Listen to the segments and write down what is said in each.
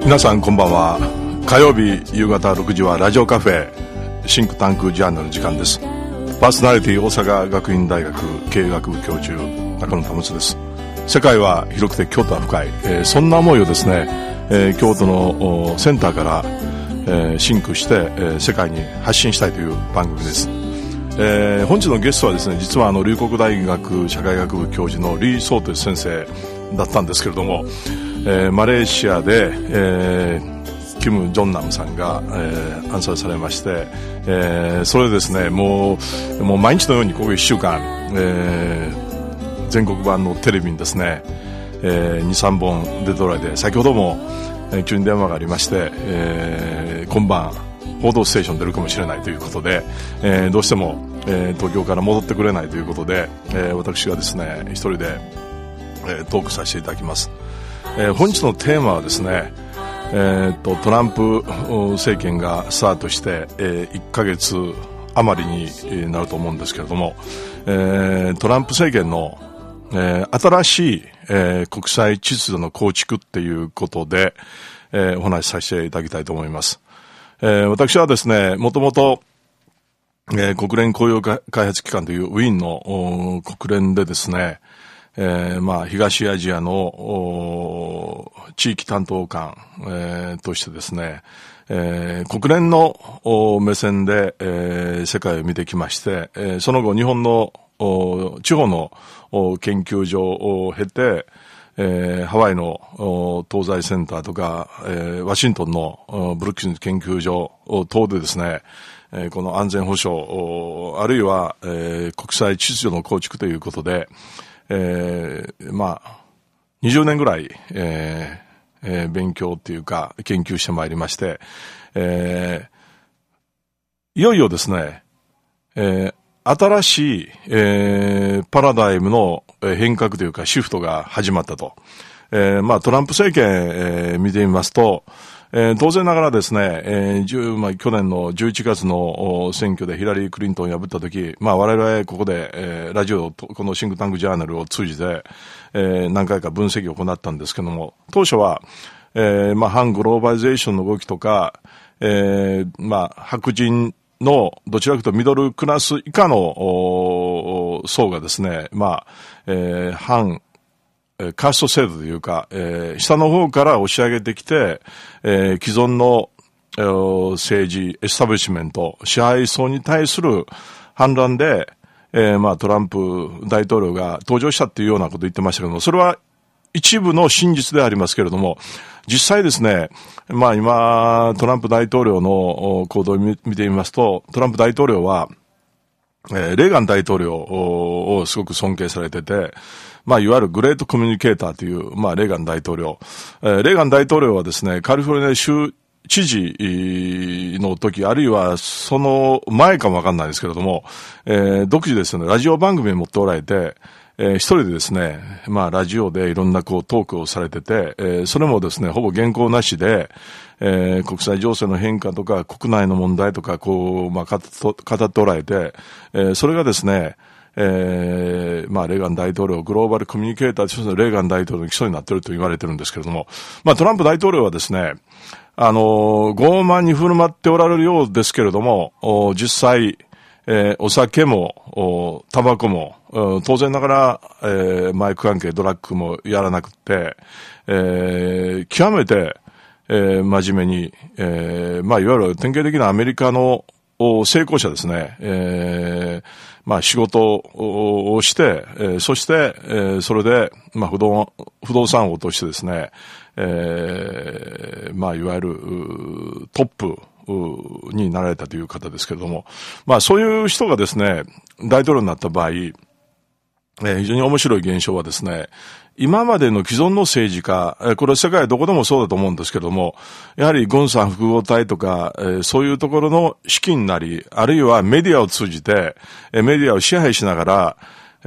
皆さんこんばんは。火曜日夕方6時はラジオカフェシンクタンクジャーナル時間です。パーソナリティ大阪学院大学経営学部教授中野保です。世界は広くて京都は深い、そんな思いをですね、京都のセンターから、シンクして、世界に発信したいという番組です。本日のゲストはですね、実は龍谷大学社会学部教授のリー・ソーという先生だったんですけれども、マレーシアで、キム・ジョンナムさんが、暗殺されまして、それでですね、もう毎日のようにここ1週間、全国版のテレビにですね、2、3本出ておられて、先ほども、急に電話がありまして、今晩報道ステーション出るかもしれないということで、どうしても、東京から戻ってくれないということで、私がですね一人で、トークさせていただきます。本日のテーマはですね、トランプ政権がスタートして、1ヶ月余りになると思うんですけれども、トランプ政権の、新しい、国際秩序の構築っていうことで、お話しさせていただきたいと思います。私はですね、もともと国連雇用開発機関というウィーンの国連でですね、東アジアの地域担当官、としてですね、国連の目線で、世界を見てきまして、その後日本の地方の研究所を経て、ハワイの東西センターとか、ワシントンのブルックス研究所等でですね、この安全保障あるいは、国際秩序の構築ということで、20年ぐらい、勉強っていうか研究してまいりまして、いよいよですね、新しい、パラダイムの変革というかシフトが始まったと。トランプ政権、見てみますと、当然ながらですね、去年の11月の選挙でヒラリー・クリントンを破ったとき、我々ここで、ラジオ、このシンクタンクジャーナルを通じて、何回か分析を行ったんですけども、当初は、反グローバリゼーションの動きとか、白人のどちらかというとミドルクラス以下の層がですね、反カースト制度というか、下の方から押し上げてきて、既存の政治、エスタブリッシュメント、支配層に対する反乱で、トランプ大統領が登場したっていうようなことを言ってましたけども、それは一部の真実でありますけれども、実際ですね、今、トランプ大統領の行動を見てみますと、トランプ大統領は、レーガン大統領をすごく尊敬されてて、いわゆるグレートコミュニケーターという、レーガン大統領。レーガン大統領はですね、カリフォルニア州知事の時、あるいはその前かもわかんないですけれども、独自ですね、ラジオ番組を持っておられて、一人でですね、ラジオでいろんなトークをされてて、それもですね、ほぼ原稿なしで、国際情勢の変化とか国内の問題とか語っておられて、それがですね、レーガン大統領、グローバルコミュニケーターとしてレーガン大統領の基礎になっていると言われてるんですけれども、トランプ大統領はですね、傲慢に振る舞っておられるようですけれども、実際、お酒も、タバコも、当然ながら、マイク関係、ドラッグもやらなくて、極めて、真面目に、いわゆる典型的なアメリカの成功者ですね、仕事をして、そして、それで、不動産王としてですね、いわゆるトップになられたという方ですけれども、そういう人がですね、大統領になった場合、非常に面白い現象はですね、今までの既存の政治家、これは世界どこでもそうだと思うんですけども、やはり軍産複合体とか、そういうところの資金なり、あるいはメディアを通じて、メディアを支配しながら、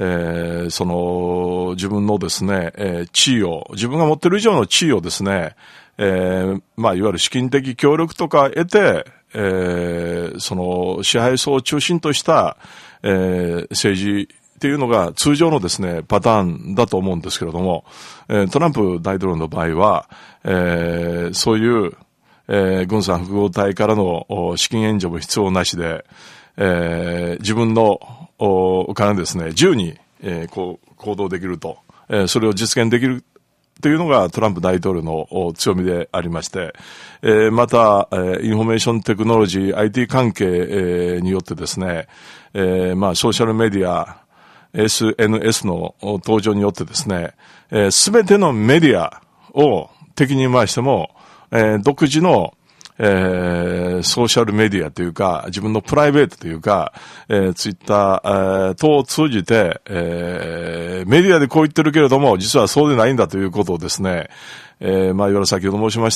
自分のですね、地位を、自分が持っている以上の地位をですね、いわゆる資金的協力とか得て、支配層を中心とした、政治っていうのが通常のですね、パターンだと思うんですけれども、トランプ大統領の場合は、そういう、軍産複合体からの資金援助も必要なしで、自分のお金ですね、自由に、行動できると、それを実現できるというのがトランプ大統領の強みでありまして、また、インフォメーションテクノロジー、IT 関係、によってですね、ソーシャルメディア、SNS の登場によってですね、すべてのメディアを敵に回しても、独自のソーシャルメディアというか、自分のプライベートというか、ツイッター、等を通じて、メディアでこう言ってるけれども、実はそうでないんだということをですね、いわゆる先ほど申しました、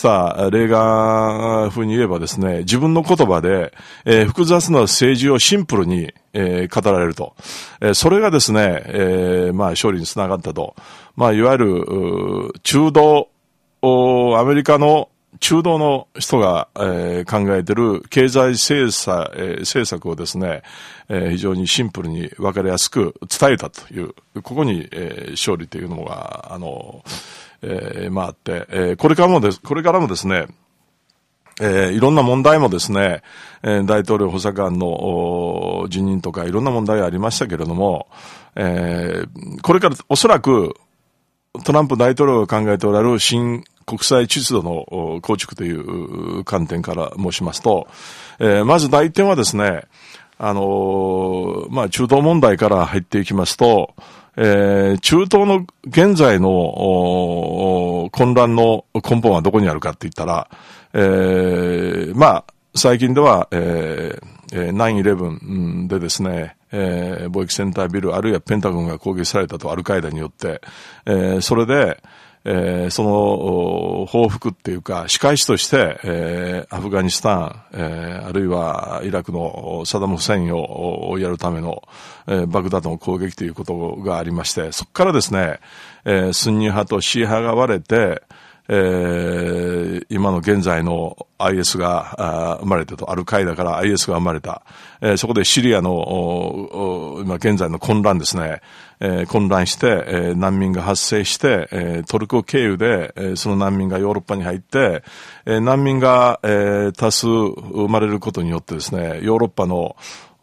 レーガン風に言えばですね、自分の言葉で、複雑な政治をシンプルに、語られると。それがですね、勝利につながったと。いわゆる、アメリカの中道の人が、考えている経済政策をですね、非常にシンプルに分かりやすく伝えたという、ここに、勝利というのが、あって、これからもですね、いろんな問題もですね、大統領補佐官の辞任とかいろんな問題がありましたけれども、これからおそらくトランプ大統領が考えておられる新国際秩序の構築という観点から申しますと、まず第一点はですね、中東問題から入っていきますと、中東の現在の混乱の根本はどこにあるかって言ったら、最近では、9/11 でですね、貿易センタービルあるいはペンタゴンが攻撃されたとアルカイダによって、それで、その報復っていうか仕返しとして、アフガニスタン、あるいはイラクのサダム・フセインをやるための、バグダッドの攻撃ということがありまして、そこからですね、スンニ派とシー派が割れて、今の現在の IS が生まれたと、アルカイダから IS が生まれた。そこでシリアの今現在の混乱ですね、混乱して、難民が発生して、トルコ経由で、その難民がヨーロッパに入って、難民が、多数生まれることによってですね、ヨーロッパの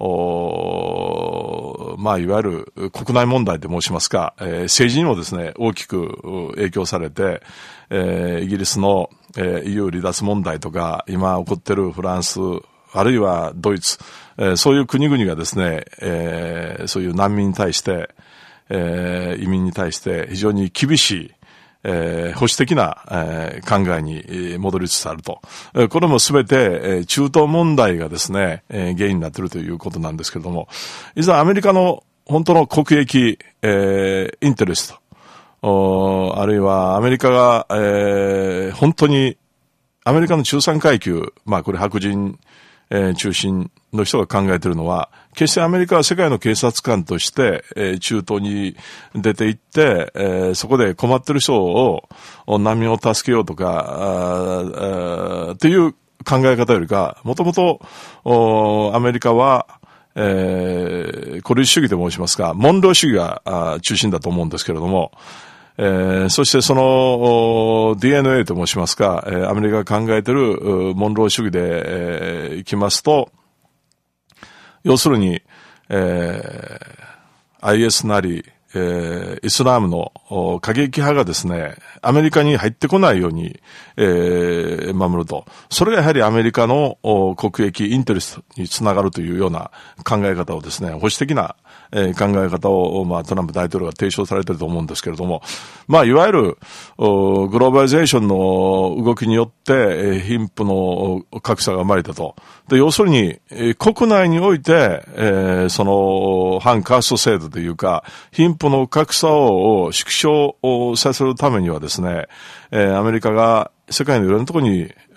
いわゆる国内問題と申しますか、政治にもですね、大きく影響されて、イギリスの、EU 離脱問題とか、今起こっているフランス、あるいはドイツ、そういう国々がですね、そういう難民に対して、移民に対して非常に厳しい、保守的な、考えに戻りつつあると。これもすべて、中東問題がですね、原因になっているということなんですけれども、いざアメリカの本当の国益、インテレスト、あるいはアメリカが、本当にアメリカの中産階級、これ白人、中心の人が考えているのは、決してアメリカは世界の警察官として、中東に出て行って、そこで困っている人を、難民を助けようとか、っていう考え方よりか、もともと、アメリカは、孤立主義と申しますか、モンロー主義が中心だと思うんですけれども、そしてその DNA と申しますか、アメリカが考えているモンロー主義で、いきますと、要するに、IS なり、イスラームの過激派がですね、アメリカに入ってこないように、守ると。それがやはりアメリカの国益インテレストにつながるというような考え方をですね、保守的な考え方を、トランプ大統領が提唱されていると思うんですけれども、いわゆるグローバリゼーションの動きによって貧富の格差が生まれたと。で、要するに国内において、その反カースト制度というか貧富の格差を縮小させるためにはですね、アメリカが世界のいろんなところに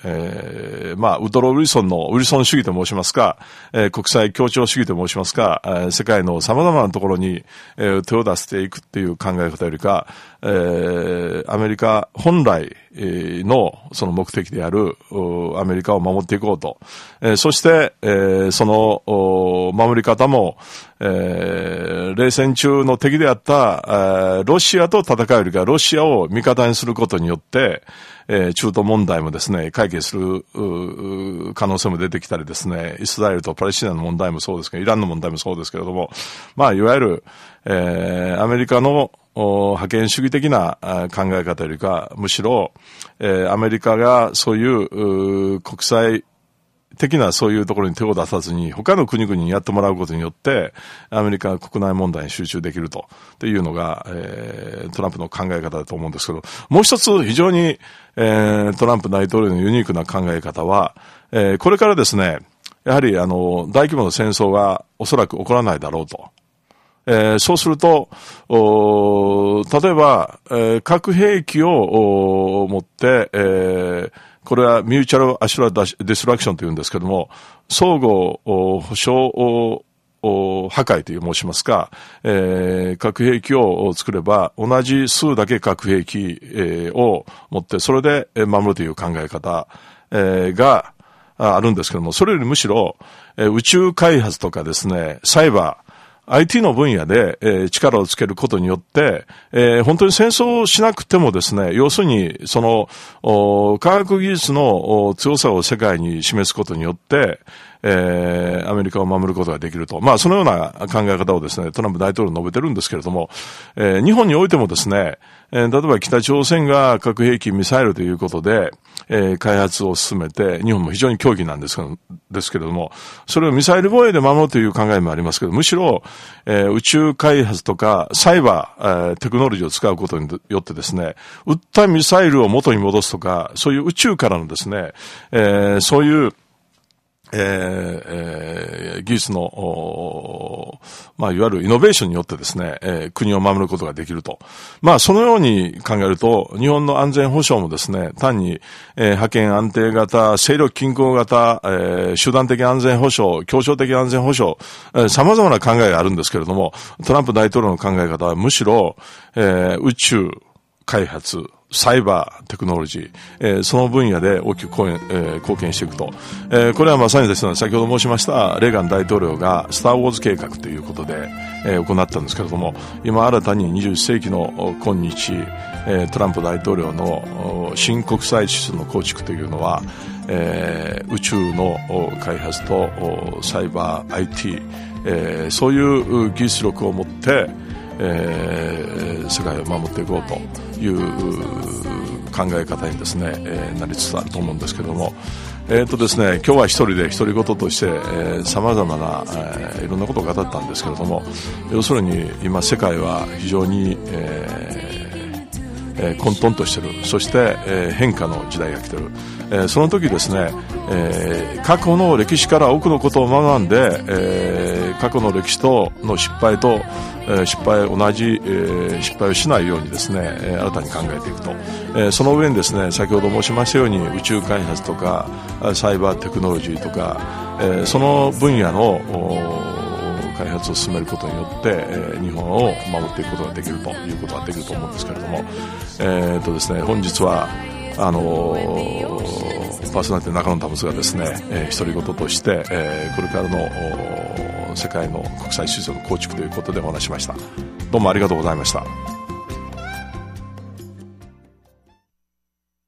ウドロー・ウィルソンのウィルソン主義と申しますか、国際協調主義と申しますか、世界の様々なところに、手を出していくっていう考え方よりか、アメリカ本来のその目的であるアメリカを守っていこうと、そして、その守り方も、冷戦中の敵であったロシアと戦うよりかロシアを味方にすることによって、中東問題もですね、解決する可能性も出てきたりですね、イスラエルとパレスチナの問題もそうですけど、イランの問題もそうですけれども、いわゆる、アメリカの覇権主義的な考え方よりか、むしろ、アメリカがそういう国際的なそういうところに手を出さずに他の国々にやってもらうことによってアメリカ国内問題に集中できるというのが、トランプの考え方だと思うんですけど、もう一つ非常に、トランプ大統領のユニークな考え方は、これからですね、やはり大規模な戦争がおそらく起こらないだろうと。そうすると、例えば、核兵器を持って、これはミューチャルアシュラディストラクションというんですけども、相互保障破壊と申しますか、核兵器を作れば同じ数だけ核兵器、を持ってそれで守るという考え方、があるんですけども、それよりむしろ、宇宙開発とかですね、サイバー、IT の分野で、力をつけることによって、本当に戦争をしなくてもですね、要するに、その、科学技術の強さを世界に示すことによって、アメリカを守ることができると。そのような考え方をですね、トランプ大統領述べてるんですけれども、日本においてもですね、例えば北朝鮮が核兵器ミサイルということで、開発を進めて、日本も非常に強気なんですけれども、それをミサイル防衛で守るという考えもありますけど、むしろ、宇宙開発とかサイバー、テクノロジーを使うことによってですね、撃ったミサイルを元に戻すとか、そういう宇宙からのですね、そういう技術の、いわゆるイノベーションによってですね、国を守ることができると。そのように考えると、日本の安全保障もですね、単に、覇権安定型、勢力均衡型、集団的安全保障、協調的安全保障、様々な考えがあるんですけれども、トランプ大統領の考え方はむしろ、宇宙開発、サイバーテクノロジー、その分野で大きく貢献していくと。これはまさにですね、先ほど申しましたレーガン大統領がスターウォーズ計画ということで、行ったんですけれども、今新たに21世紀の今日、トランプ大統領の新国際秩序の構築というのは、宇宙の開発とサイバー IT、そういう技術力を持って世界を守っていこうという考え方にですね、なりつつあると思うんですけども、ですね、今日は一人で独り言として、様々な、いろんなことを語ったんですけれども、要するに今世界は非常に、混沌としている。そして、変化の時代が来ている。その時ですね、過去の歴史から多くのことを学んで、過去の歴史との失敗と、同じ、失敗をしないようにですね、新たに考えていくと。その上にですね、先ほど申しましたように宇宙開発とかサイバーテクノロジーとか、その分野の開発を進めることによって、日本を守っていくことができるということができると思うんですけれども、ですね、本日はパーソナリティの中野タムスがですね、独り言として、これからの世界の国際秩序の構築ということでお話しました。どうもありがとうございました。